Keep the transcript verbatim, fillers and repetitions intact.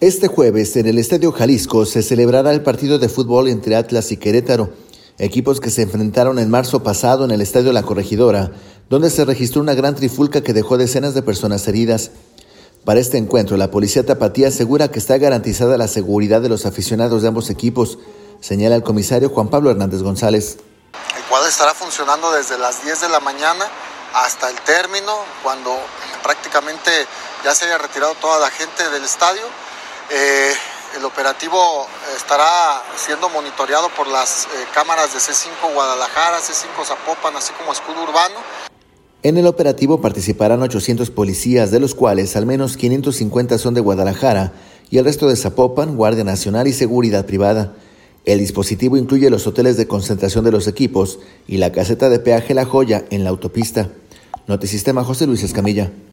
Este jueves, en el Estadio Jalisco, se celebrará el partido de fútbol entre Atlas y Querétaro, equipos que se enfrentaron en marzo pasado en el Estadio La Corregidora, donde se registró una gran trifulca que dejó decenas de personas heridas. Para este encuentro, la policía tapatía asegura que está garantizada la seguridad de los aficionados de ambos equipos, señala el comisario Juan Pablo Hernández González. El cuadro estará funcionando desde las diez de la mañana hasta el término, cuando prácticamente ya se haya retirado toda la gente del estadio. Eh, el operativo estará siendo monitoreado por las eh, cámaras de C cinco Guadalajara, C cinco Zapopan, así como Escudo Urbano. En el operativo participarán ochocientos policías, de los cuales al menos quinientos cincuenta son de Guadalajara y el resto de Zapopan, Guardia Nacional y Seguridad Privada. El dispositivo incluye los hoteles de concentración de los equipos y la caseta de peaje La Joya en la autopista. Notisistema, José Luis Escamilla.